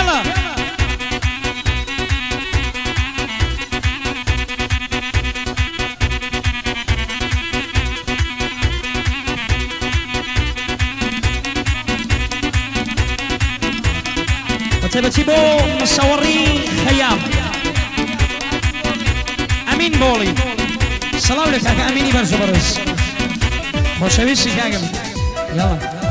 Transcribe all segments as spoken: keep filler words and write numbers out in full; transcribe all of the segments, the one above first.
يلا وتبتي بو مصوري خيام امين بولي سلام لك اكا اميني برزو برز خوشويسي كاكم يلا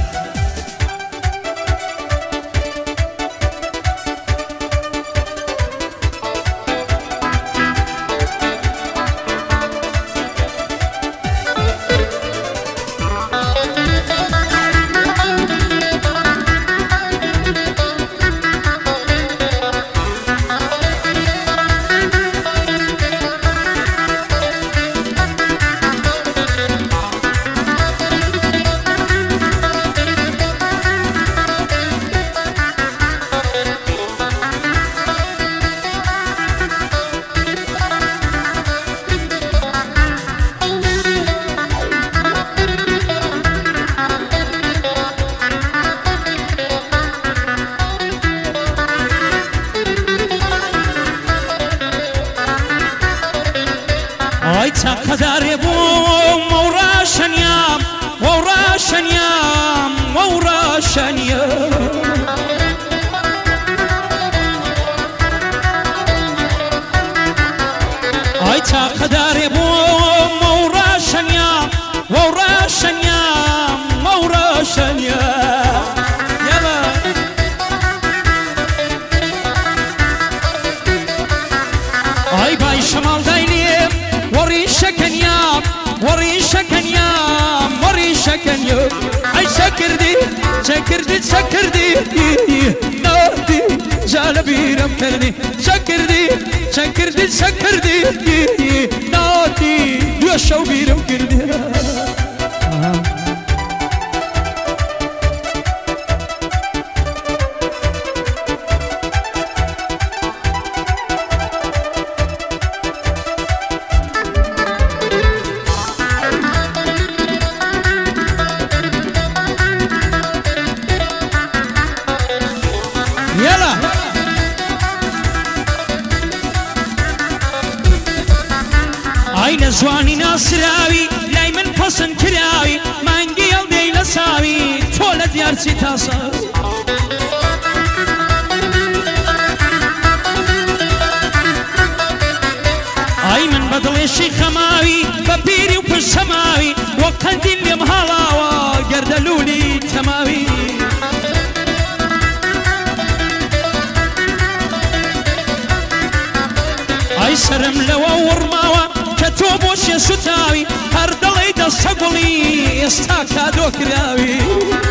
قدر بو مورا شنيام مورا شنيام مورا شنيام ايتا قدر بو مورا شنيام مورا شنيام مورا شنيام يلا اي باي شمال دايلي وريشك يام وريشك يام وريشك يام اي سكردي سكردي سكردي نادي جالبي رم كردي سكردي سكردي سكردي نادي يشو بيرم كردي زواني ناصراوي لاي من حسن كراوي مانجي يلدي لساوي طول ديار تاسا اي من بدل شي خماوي ببيري وبالسماوي وقندي اللي مهلاوا قردلولي تماوي اي سرم لوا ورماوا كتوبوش يا ستاوي هردلي دا صقلي استاكا دوكراوي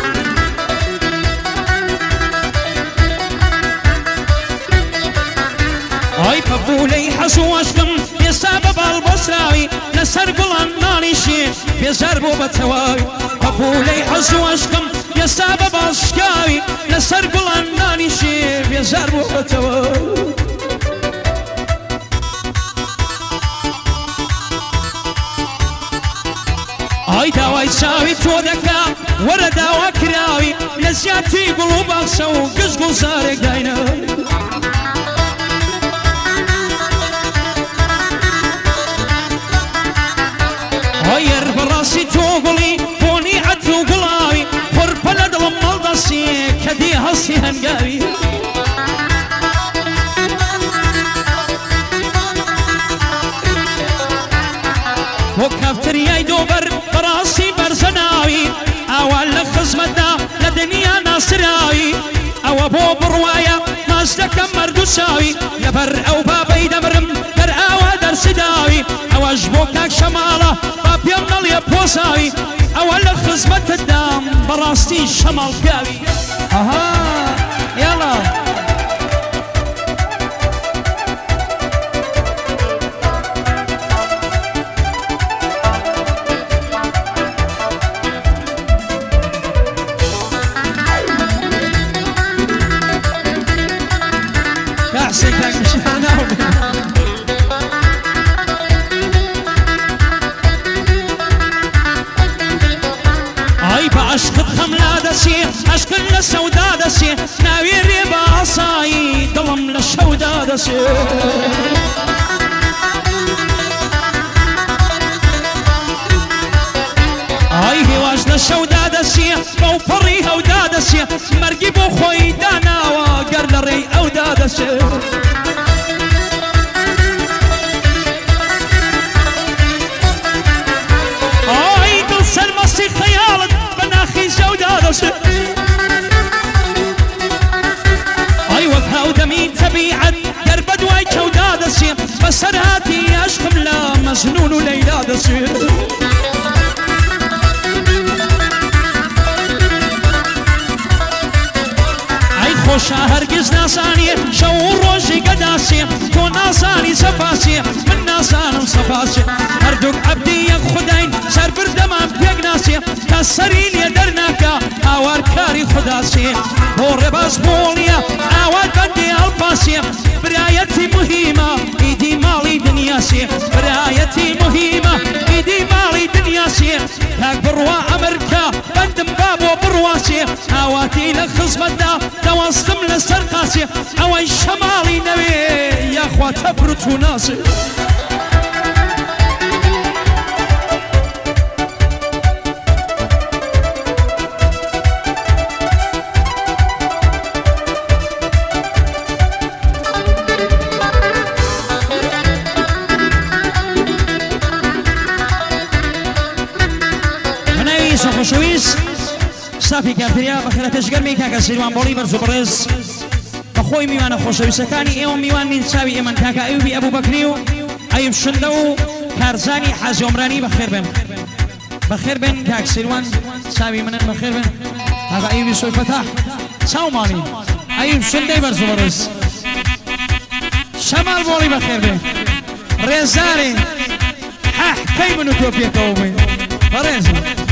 اي بابولي حسواشكم يا سبب البصراوي نسر قلان نانيشي بيزربو بتواوي بابولي حسواشكم يا سبب الشكاوي نسر قلان نانيشي بيزربو بتواوي اي داوای چاوی تو دکا ورا داوا کراوی لزیاتی قلوب سو قزقل زارك داينا غير براسي توقلي بوني عدو قلاوي فر بلد المالدسي كدي هسي هنقاوي وكافتري اي دوبر براسي برزناوي اول خزمتنا لدنيا ناصراوي او ابو بروايا مازدك مردوساوي لبر او بابي دمرم در اوا در سداوي او اجبوكاك شماله باب يمنل يا بوساوي اول خزمت الدام براسي شمال قاوي اها يلا عشق خملا دسي عشق السودا دسي ناوي رباس ئاسایی دڵم لە شەودا دەسێت ئای هێواش لە شەودا دەچێ بەو پەڕی هەودا دەچێ مەرگی بۆ خۆی داناوە گەر لە ڕێی ئەودا دەچێت ئای دڵ سەرمەستی خەیاڵت بە ناخی زەودا دەچێت ئای وەک هاودەمی تەبیعەت گەر بە دوای کەودا دەچێ بەسەر هاتی عەشقم لە مەجنون و لەیلا دەچێت خۆشە هەرگیز ناسانیە شەو و ڕۆژی گەداسێ تۆ ناسانی سەفاسێ من ناسانم سەفاسێ هەردووک عەبدی یەک خوداین سەربردەمان پێک ناسێ کە سەری لێ دەرناکە ئاوارکاری خوداسێ بۆ ڕێباز بۆڵیە ئاوات بەندێ هەڵپاسێ برایەتی مهمە ئیدی ماڵی دنیاسێ برایەتی مهمە ئیدی ماڵی دنیاسێ کاک بڕوا ئەمریکا بەندم با بۆ بڕواسێ ئاواتی لە خزمەتدا دەوەستم لەسەر قاسێ ئەوەی شەماڵی نەوێ یاخوا تەبرت و ناسێ خۆشەویست سافی کاپریا بەخێرە پێشگەرمی کاکە سیروان بۆڵی بەرز و بەڕێز بەخۆی میوانە خۆشەویستەکانی ئێوە میوان نین چاوی ئێمەن کاکە ئەیوبی ئەبوو بەکری و ئەیوب شندە و کارزانی حاجی عمرانی بەخێر بن بەخێر بن کاک سیروان چاوی منن بەخێر بن کاکە ئەیوبی سۆی فەتاح چاو ماڵی ئەیوب شندەی بەرز و بەڕێز شەمال بۆڵی بەخێر بن ڕێزارێ حەح کەی من و تۆ پێکەوە بین بەڕێز